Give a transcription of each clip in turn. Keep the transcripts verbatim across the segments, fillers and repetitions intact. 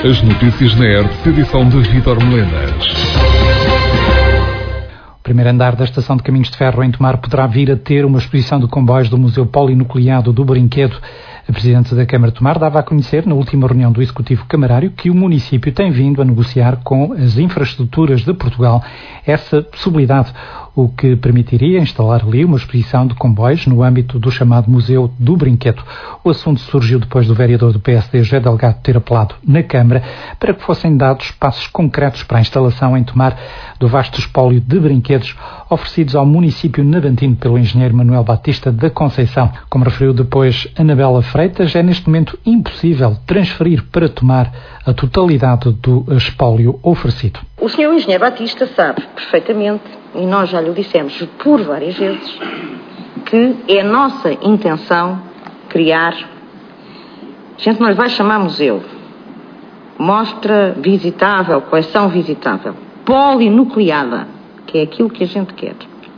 As notícias na R T C, edição de Vítor Melenas. O primeiro andar da Estação de Caminhos de Ferro em Tomar poderá vir a ter uma exposição de comboios do Museu Polinucleado do Brinquedo. A Presidente da Câmara de Tomar dava a conhecer, na última reunião do Executivo Camarário, que o município tem vindo a negociar com as infraestruturas de Portugal essa possibilidade, o que permitiria instalar ali uma exposição de comboios no âmbito do chamado Museu do Brinquedo. O assunto surgiu depois do vereador do P S D, José Delgado, ter apelado na Câmara para que fossem dados passos concretos para a instalação em Tomar do vasto espólio de brinquedos oferecidos ao município navantino pelo engenheiro Manuel Batista da Conceição. Como referiu depois Anabela Freitas, é neste momento impossível transferir para Tomar a totalidade do espólio oferecido. O senhor engenheiro Batista sabe perfeitamente, e nós já lhe dissemos por várias vezes, que é nossa intenção criar, a gente não lhe vai chamar museu, mostra visitável, coleção visitável, polinucleada, que é aquilo que a gente quer.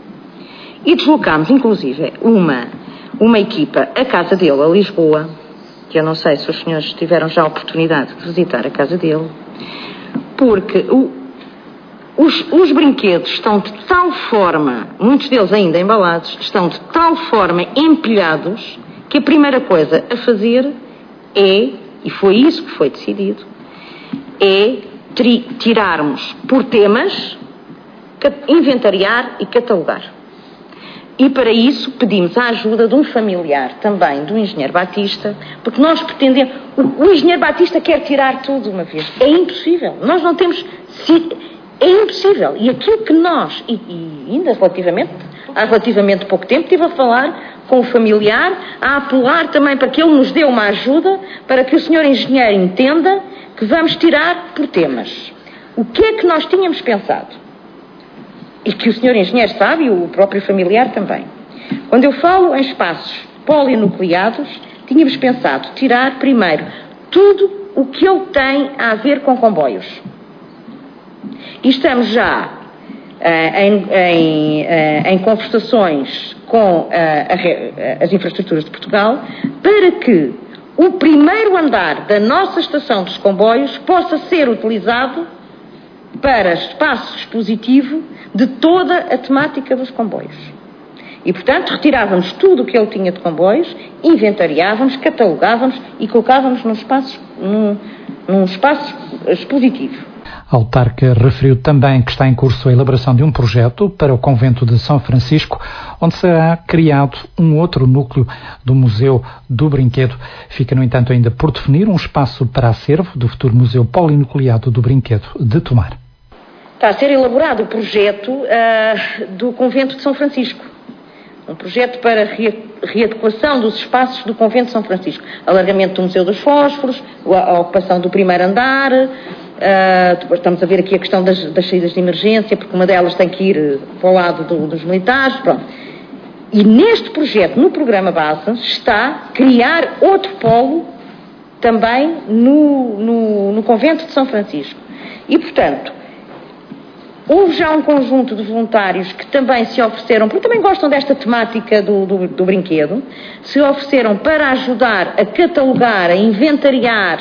E deslocámos, inclusive, uma, uma equipa à casa dele, a Lisboa, que eu não sei se os senhores tiveram já a oportunidade de visitar a casa dele, porque o, os, os brinquedos estão de tal forma, muitos deles ainda embalados, estão de tal forma empilhados que a primeira coisa a fazer é, e foi isso que foi decidido, é tri, tirarmos por temas, inventariar e catalogar. E para isso pedimos a ajuda de um familiar também do engenheiro Batista, porque nós pretendemos, o, o engenheiro Batista quer tirar tudo de uma vez. É impossível. Nós não temos, é impossível. E aquilo que nós, e, e ainda relativamente, há relativamente pouco tempo, estive a falar com o familiar, a apelar também para que ele nos dê uma ajuda, para que o senhor engenheiro entenda que vamos tirar por temas. O que é que nós tínhamos pensado? E que o senhor engenheiro sabe, e o próprio familiar também. Quando eu falo em espaços polinucleados, tínhamos pensado tirar primeiro tudo o que ele tem a ver com comboios. E estamos já uh, em, em, uh, em conversações com uh, a, as infraestruturas de Portugal para que o primeiro andar da nossa estação dos comboios possa ser utilizado para espaço expositivo de toda a temática dos comboios. E, portanto, retirávamos tudo o que ele tinha de comboios, inventariávamos, catalogávamos e colocávamos num espaço, num, num espaço expositivo. A autarca referiu também que está em curso a elaboração de um projeto para o convento de São Francisco, onde será criado um outro núcleo do Museu do Brinquedo. Fica, no entanto, ainda por definir um espaço para acervo do futuro Museu Polinucleado do Brinquedo de Tomar. Está a ser elaborado o projeto uh, do Convento de São Francisco. Um projeto para re- readequação dos espaços do Convento de São Francisco. Alargamento do Museu dos Fósforos, a ocupação do primeiro andar, uh, depois estamos a ver aqui a questão das, das saídas de emergência, porque uma delas tem que ir para o lado do, dos militares, pronto. E neste projeto, no programa base, está criar outro polo também no, no, no Convento de São Francisco. E, portanto, houve já um conjunto de voluntários que também se ofereceram, porque também gostam desta temática do, do, do brinquedo, se ofereceram para ajudar a catalogar, a inventariar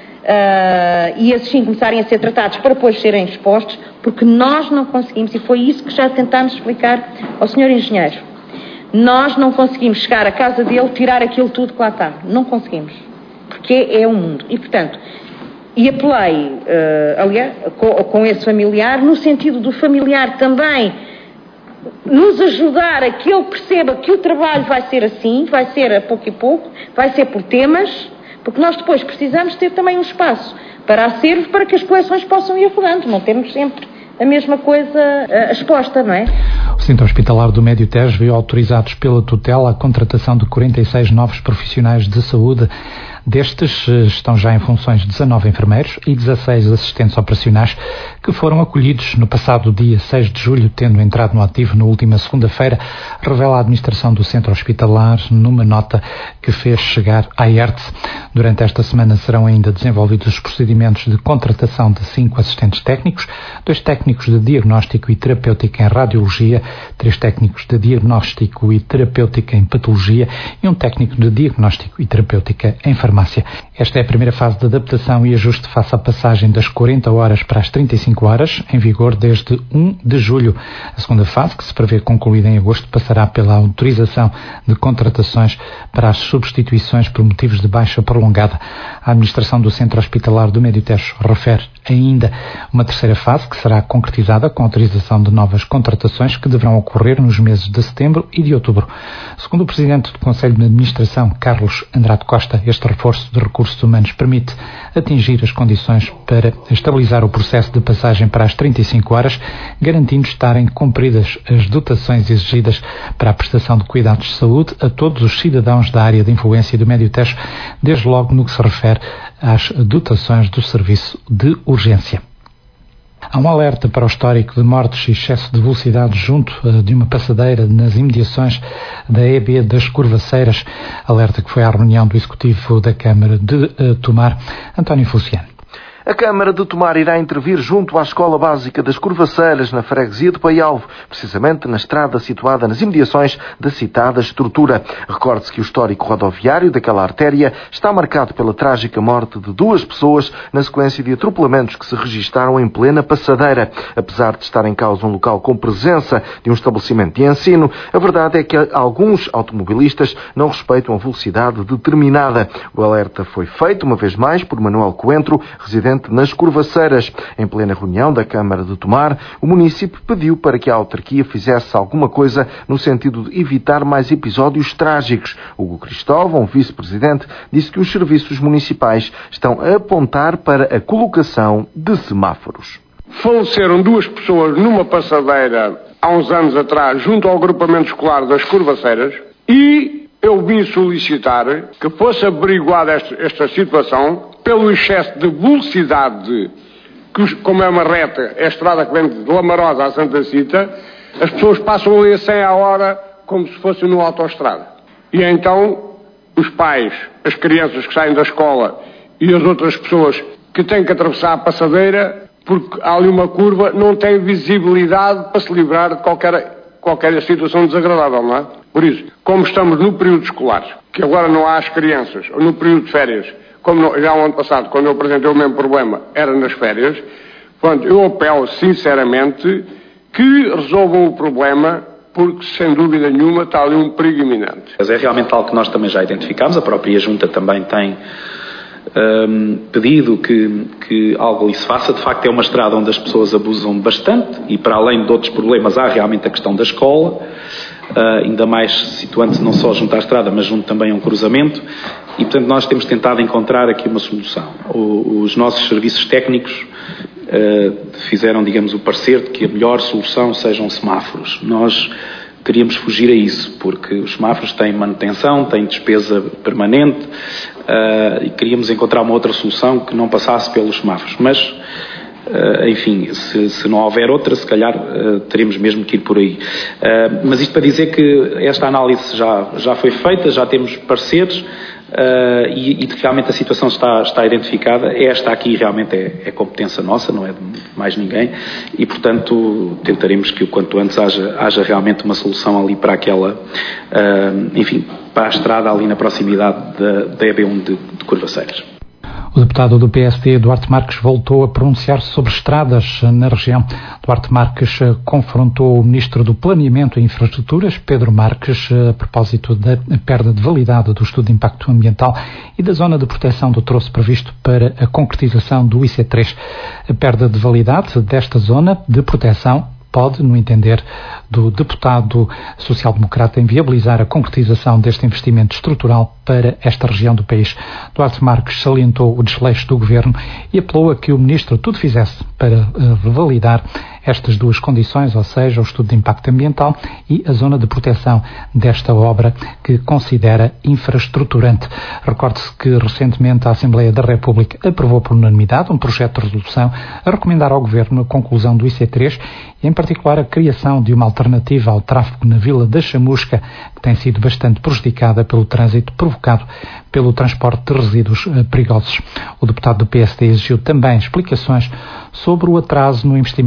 uh, e assim começarem a ser tratados para depois serem expostos, porque nós não conseguimos, e foi isso que já tentámos explicar ao senhor engenheiro, nós não conseguimos chegar à casa dele, tirar aquilo tudo que lá está. Não conseguimos. Porque é um mundo. E, portanto, e apelei, uh, aliás, com, com esse familiar, no sentido do familiar também nos ajudar a que ele perceba que o trabalho vai ser assim, vai ser a pouco e pouco, vai ser por temas, porque nós depois precisamos ter também um espaço para acervo, para que as coleções possam ir rodando, não temos sempre a mesma coisa uh, exposta, não é? O Centro Hospitalar do Médio Tejo viu autorizados pela tutela a contratação de quarenta e seis novos profissionais de saúde. Destes, estão já em funções dezanove enfermeiros e dezasseis assistentes operacionais que foram acolhidos no passado dia seis de julho, tendo entrado no ativo na última segunda-feira, revela a administração do Centro Hospitalar numa nota que fez chegar à I E R T S. Durante esta semana serão ainda desenvolvidos os procedimentos de contratação de cinco assistentes técnicos, dois técnicos técnicos de diagnóstico e terapêutica em radiologia, três técnicos de diagnóstico e terapêutica em patologia e um técnico de diagnóstico e terapêutica em farmácia. Esta é a primeira fase de adaptação e ajuste face à passagem das quarenta horas para as trinta e cinco horas, em vigor desde um de julho. A segunda fase, que se prevê concluída em agosto, passará pela autorização de contratações para as substituições por motivos de baixa prolongada. A administração do Centro Hospitalar do Médio Tejo refere ainda uma terceira fase, que será concretizada com autorização de novas contratações que deverão ocorrer nos meses de setembro e de outubro. Segundo o Presidente do Conselho de Administração, Carlos Andrade Costa, este reforço de recursos humanos permite atingir as condições para estabilizar o processo de passagem para as trinta e cinco horas, garantindo estarem cumpridas as dotações exigidas para a prestação de cuidados de saúde a todos os cidadãos da área de influência do Médio Tejo, desde logo no que se refere às dotações do serviço de urgência. Há um alerta para o histórico de mortes e excesso de velocidade junto uh, de uma passadeira nas imediações da E B das Curvaceiras, alerta que foi à reunião do Executivo da Câmara de uh, Tomar. António Feliciano. A Câmara de Tomar irá intervir junto à Escola Básica das Curvaceiras, na freguesia de Paialvo, precisamente na estrada situada nas imediações da citada estrutura. Recorde-se que o histórico rodoviário daquela artéria está marcado pela trágica morte de duas pessoas na sequência de atropelamentos que se registaram em plena passadeira. Apesar de estar em causa um local com presença de um estabelecimento de ensino, a verdade é que alguns automobilistas não respeitam a velocidade determinada. O alerta foi feito, uma vez mais, por Manuel Coentro, residente nas Curvaceiras. Em plena reunião da Câmara de Tomar, o município pediu para que a autarquia fizesse alguma coisa no sentido de evitar mais episódios trágicos. Hugo Cristóvão, vice-presidente, disse que os serviços municipais estão a apontar para a colocação de semáforos. Faleceram duas pessoas numa passadeira há uns anos atrás, junto ao agrupamento escolar das Curvaceiras, e eu vim solicitar que fosse averiguada esta, esta situação pelo excesso de velocidade, que, como é uma reta, é a estrada que vem de Lamarosa a Santa Cita, as pessoas passam ali a cem a hora como se fosse numa autoestrada. E então os pais, as crianças que saem da escola e as outras pessoas que têm que atravessar a passadeira, porque há ali uma curva, não têm visibilidade para se livrar de qualquer, qualquer situação desagradável, não é? Por isso, como estamos no período escolar, que agora não há as crianças, ou no período de férias, como no, já o ano passado, quando eu apresentei o mesmo problema, era nas férias, portanto, eu apelo sinceramente que resolvam o problema, porque, sem dúvida nenhuma, está ali um perigo iminente. Mas é realmente algo que nós também já identificámos, a própria Junta também tem um, pedido que, que algo ali se faça. De facto, é uma estrada onde as pessoas abusam bastante e, para além de outros problemas, há realmente a questão da escola, uh, ainda mais situando-se não só junto à estrada, mas junto também a um cruzamento. E, portanto, nós temos tentado encontrar aqui uma solução. O, os nossos serviços técnicos uh, fizeram, digamos, o parecer de que a melhor solução sejam semáforos. Nós queríamos fugir a isso, porque os semáforos têm manutenção, têm despesa permanente, uh, e queríamos encontrar uma outra solução que não passasse pelos semáforos. Mas, uh, enfim, se, se não houver outra, se calhar uh, teremos mesmo que ir por aí. Uh, mas isto para dizer que esta análise já, já foi feita, já temos pareceres, Uh, e, e realmente a situação está, está identificada. Esta aqui realmente é, é competência nossa, não é de mais ninguém, e portanto tentaremos que o quanto antes haja, haja realmente uma solução ali para aquela, uh, enfim, para a estrada ali na proximidade da, da E B um de, de Curvaceiras. O deputado do P S D, Duarte Marques, voltou a pronunciar-se sobre estradas na região. Duarte Marques confrontou o Ministro do Planeamento e Infraestruturas, Pedro Marques, a propósito da perda de validade do estudo de impacto ambiental e da zona de proteção do troço previsto para a concretização do I C três. A perda de validade desta zona de proteção pode, no entender do deputado social-democrata, inviabilizar a concretização deste investimento estrutural para esta região do país. Duarte Marques salientou o desleixo do Governo e apelou a que o Ministro tudo fizesse para uh, validar estas duas condições, ou seja, o estudo de impacto ambiental e a zona de proteção desta obra que considera infraestruturante. Recorde-se que recentemente a Assembleia da República aprovou por unanimidade um projeto de resolução a recomendar ao Governo a conclusão do I C três e, em particular, a criação de uma alternativa ao tráfego na Vila da Chamusca, que tem sido bastante prejudicada pelo trânsito provocado pelo transporte de resíduos perigosos. O deputado do P S D exigiu também explicações sobre o atraso no investimento nas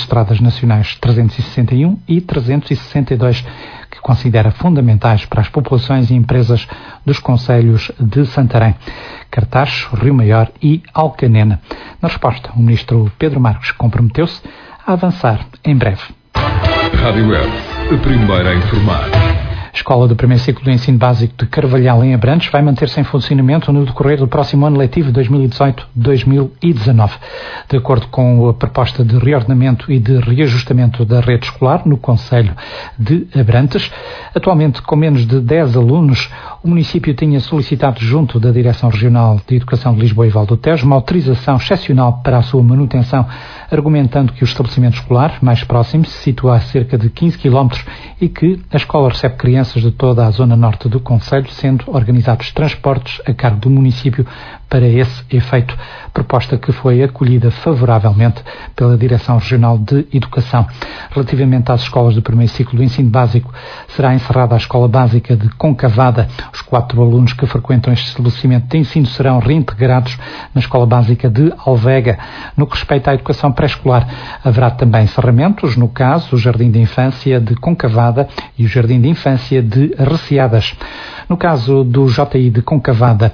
estradas nacionais trezentos e sessenta e um e trezentos e sessenta e dois, que considera fundamentais para as populações e empresas dos concelhos de Santarém, Cartaxo, Rio Maior e Alcanena. Na resposta, o ministro Pedro Marques comprometeu-se a avançar em breve. Rádio Web, a primeira a informar. A Escola do Primeiro Ciclo do Ensino Básico de Carvalhal, em Abrantes, vai manter-se em funcionamento no decorrer do próximo ano letivo dois mil e dezoito dois mil e dezanove. De acordo com a proposta de reordenamento e de reajustamento da rede escolar no concelho de Abrantes, atualmente com menos de dez alunos, o município tinha solicitado junto da Direção Regional de Educação de Lisboa e Val do Tejo uma autorização excepcional para a sua manutenção, argumentando que o estabelecimento escolar mais próximo se situa a cerca de quinze quilómetros e que a escola recebe crianças de toda a zona norte do concelho, sendo organizados transportes a cargo do município para esse efeito, proposta que foi acolhida favoravelmente pela Direção Regional de Educação. Relativamente às escolas do primeiro ciclo do ensino básico, será encerrada a Escola Básica de Concavada. Os quatro alunos que frequentam este estabelecimento de ensino serão reintegrados na Escola Básica de Alvega. No que respeita à educação pré-escolar, haverá também encerramentos, no caso, o Jardim de Infância de Concavada e o Jardim de Infância de Receadas. No caso do J I de Concavada,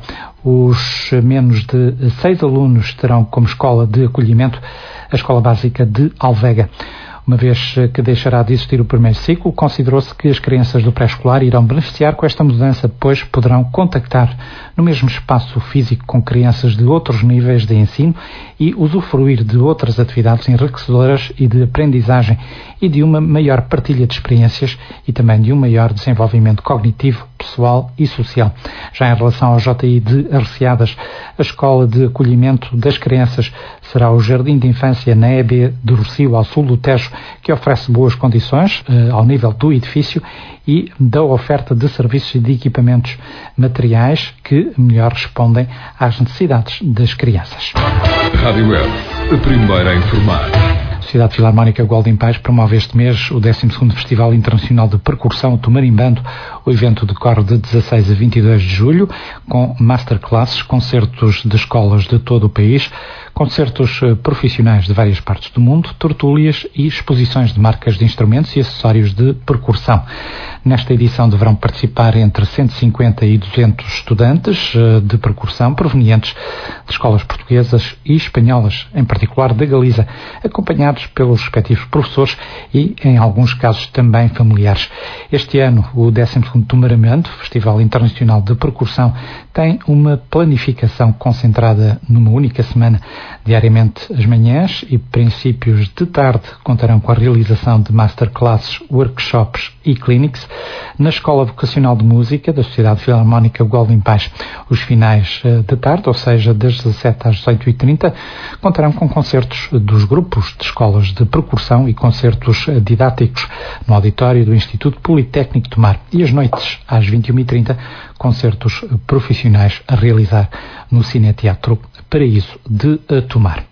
os menos de seis alunos terão como escola de acolhimento a Escola Básica de Alvega. Uma vez que deixará de existir o primeiro ciclo, considerou-se que as crianças do pré-escolar irão beneficiar com esta mudança, pois poderão contactar no mesmo espaço físico com crianças de outros níveis de ensino e usufruir de outras atividades enriquecedoras e de aprendizagem e de uma maior partilha de experiências e também de um maior desenvolvimento cognitivo, pessoal e social. Já em relação ao J I de Arreciadas, a escola de acolhimento das crianças será o Jardim de Infância na E B do Rocio, ao sul do Tejo, que oferece boas condições eh, ao nível do edifício e da oferta de serviços e de equipamentos materiais que melhor respondem às necessidades das crianças. Rádio Web, a primeira a informar. A Sociedade Filarmónica Golden Pais promove este mês o décimo segundo Festival Internacional de Percussão Tomarimbando. O evento decorre de dezasseis a vinte e dois de julho, com masterclasses, concertos de escolas de todo o país, concertos profissionais de várias partes do mundo, tertúlias e exposições de marcas de instrumentos e acessórios de percussão. Nesta edição deverão participar entre cento e cinquenta e duzentos estudantes de percussão provenientes de escolas portuguesas e espanholas, em particular da Galiza, acompanhados pelos respectivos professores e, em alguns casos, também familiares. Este ano, o décimo segundo Tomaramento, Festival Internacional de Percussão, tem uma planificação concentrada numa única semana. Diariamente, as manhãs e princípios de tarde contarão com a realização de masterclasses, workshops e clinics na Escola Vocacional de Música da Sociedade Filarmónica Golden Pais. Os finais de tarde, ou seja, das dezassete às dezoito e trinta, contarão com concertos dos grupos de escolas de percussão e concertos didáticos no auditório do Instituto Politécnico de Tomar. E às noites, às vinte e uma e trinta, concertos profissionais a realizar no Cineteatro Paraíso de Tomar.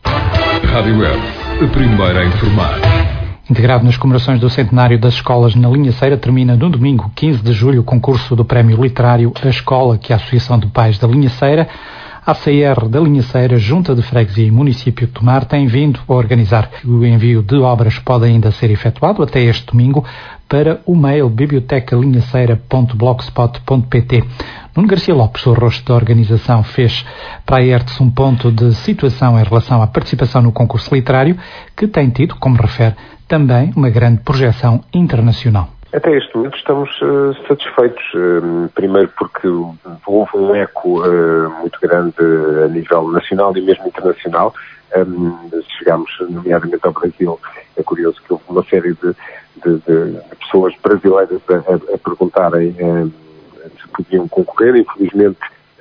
Rádio Web, a primeira a informar. Integrado nas comemorações do centenário das escolas na Linhaceira, termina no domingo, quinze de julho, o concurso do Prémio Literário A Escola, que a Associação de Pais da Linhaceira, a C R da Linhaceira, Junta de Freguesia e Município de Tomar tem vindo a organizar. O envio de obras pode ainda ser efetuado até este domingo para o mail biblioteca linhaceira ponto blogspot ponto pt. Nuno Garcia Lopes, o rosto da organização, fez para a E R T S um ponto de situação em relação à participação no concurso literário, que tem tido, como refere, também uma grande projeção internacional. Até este momento estamos uh, satisfeitos, uh, primeiro porque houve um eco uh, muito grande a nível nacional e mesmo internacional. Um, chegámos nomeadamente ao Brasil. É curioso que houve uma série de, de, de pessoas brasileiras a, a, a perguntarem um, se podiam concorrer. Infelizmente,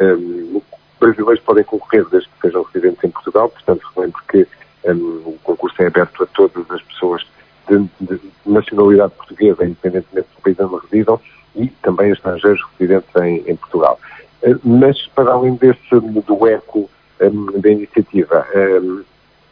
um, brasileiros podem concorrer desde que sejam residentes em Portugal, portanto relembro que um, o concurso é aberto a todas as pessoas de, de nacionalidade portuguesa, independentemente do país onde residam, e também estrangeiros residentes em, em Portugal. Uh, mas, para além desse, do eco um, da iniciativa, um,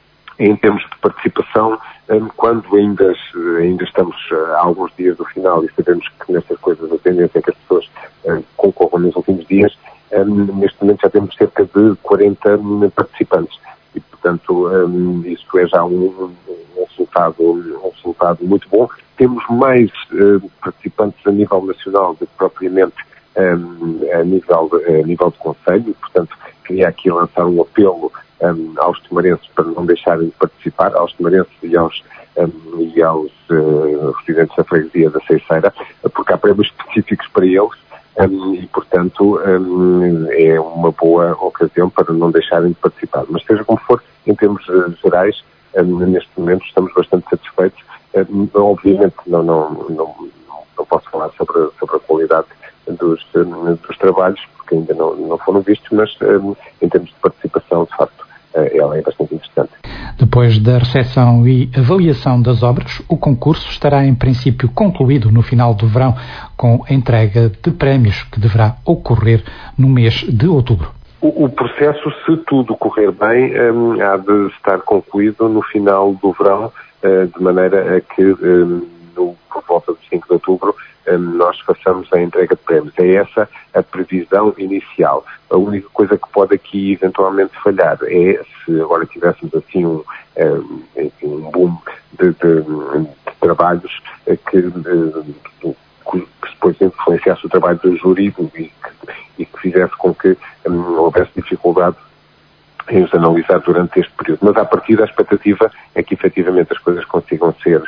em termos de participação, um, quando ainda, ainda estamos uh, há alguns dias do final e sabemos que nestas coisas a tendência é que as pessoas uh, concorram nos últimos dias, um, neste momento já temos cerca de quarenta participantes e, portanto, um, isso é já um, um, um resultado, um resultado muito bom. Temos mais uh, participantes a nível nacional do que propriamente um, a, nível de, a nível de concelho, portanto, queria aqui lançar um apelo um, aos tomarenses para não deixarem de participar, aos tomarenses e aos, um, e aos uh, residentes da freguesia da Ceiceira, porque há prémios específicos para eles. Um, e, portanto, um, é uma boa ocasião para não deixarem de participar. Mas seja como for, em termos uh, gerais, um, neste momento estamos bastante satisfeitos. Um, obviamente não, não, não, não posso falar sobre, sobre a qualidade dos, um, dos trabalhos, porque ainda não, não foram vistos, mas um, em termos de participação, de facto, uh, ela é bastante interessante. Depois da recepção e avaliação das obras, o concurso estará em princípio concluído no final do verão, com a entrega de prémios que deverá ocorrer no mês de outubro. O, o processo, se tudo correr bem, um, há de estar concluído no final do verão, uh, de maneira a que, um, no, por volta de cinco de outubro, um, nós façamos a entrega de prémios. É essa a previsão inicial. A única coisa que pode aqui eventualmente falhar é se agora tivéssemos assim um, um, um boom de, de, de trabalhos que, que, que depois influenciasse o trabalho do júri e que, e que fizesse com que um, houvesse dificuldade em os analisar durante este período. Mas, à partida, a expectativa é que, efetivamente, as coisas consigam ser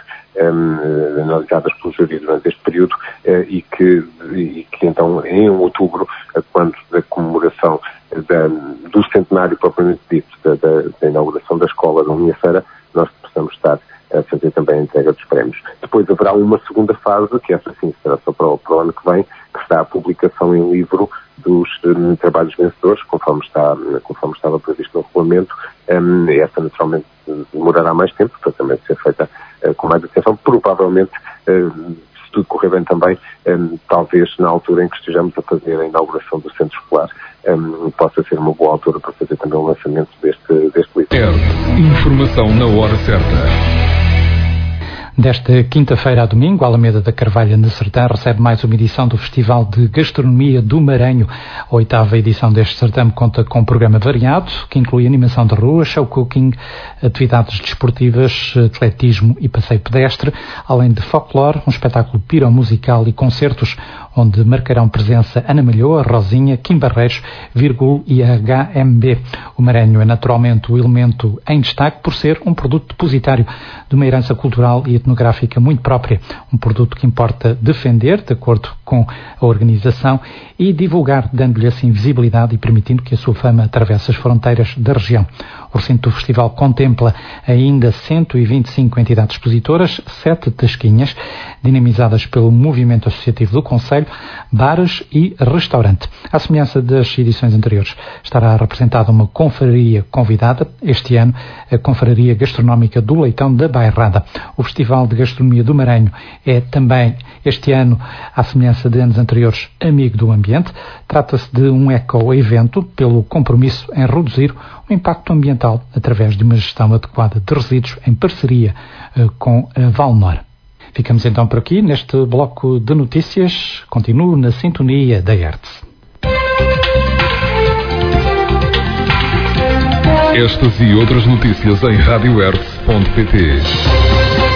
um, analisadas pelo júri durante este período uh, e, que, e que, então, em outubro, quando da comemoração da, do centenário propriamente dito, da, da, da inauguração da escola da Linha Feira, nós possamos estar a fazer também a entrega dos prémios. Depois haverá uma segunda fase, que essa sim será só para o, para o ano que vem, que será a publicação em livro dos um, trabalhos vencedores, conforme, está, conforme estava previsto no regulamento. Um, essa naturalmente demorará mais tempo, para também ser feita uh, com mais atenção. Provavelmente, uh, se tudo correr bem também, um, talvez na altura em que estejamos a fazer a inauguração do centro escolar, um, possa ser uma boa altura para fazer também o lançamento deste, deste livro. É informação na hora certa. Desta quinta-feira a domingo, a Alameda da Carvalha de Sertã recebe mais uma edição do Festival de Gastronomia do Maranhão. A oitava edição deste certame conta com um programa variado, que inclui animação de rua, show cooking, atividades desportivas, atletismo e passeio pedestre, além de folclore, um espetáculo piromusical e concertos, onde marcarão presença Ana Malhoa, Rosinha, Kim Barreiros, Virgul e a H M B. O Maranhão é naturalmente o elemento em destaque por ser um produto depositário de uma herança cultural e etnográfica muito própria, um produto que importa defender, de acordo com a organização, e divulgar, dando-lhe assim visibilidade e permitindo que a sua fama atravesse as fronteiras da região. O recinto do festival contempla ainda cento e vinte e cinco entidades expositoras, sete tasquinhas, dinamizadas pelo movimento associativo do Concelho, bares e restaurante. À semelhança das edições anteriores, estará representada uma confraria convidada, este ano a Confraria Gastronómica do Leitão da Bairrada. O Festival de Gastronomia do Maranhão é também, este ano, à semelhança de anos anteriores, amigo do ambiente. Trata-se de um eco-evento pelo compromisso em reduzir o impacto ambiental através de uma gestão adequada de resíduos em parceria uh, com a Valnor. Ficamos então por aqui neste bloco de notícias. Continuo na sintonia da Hertz. Estas e outras notícias em rádio hertz ponto pt.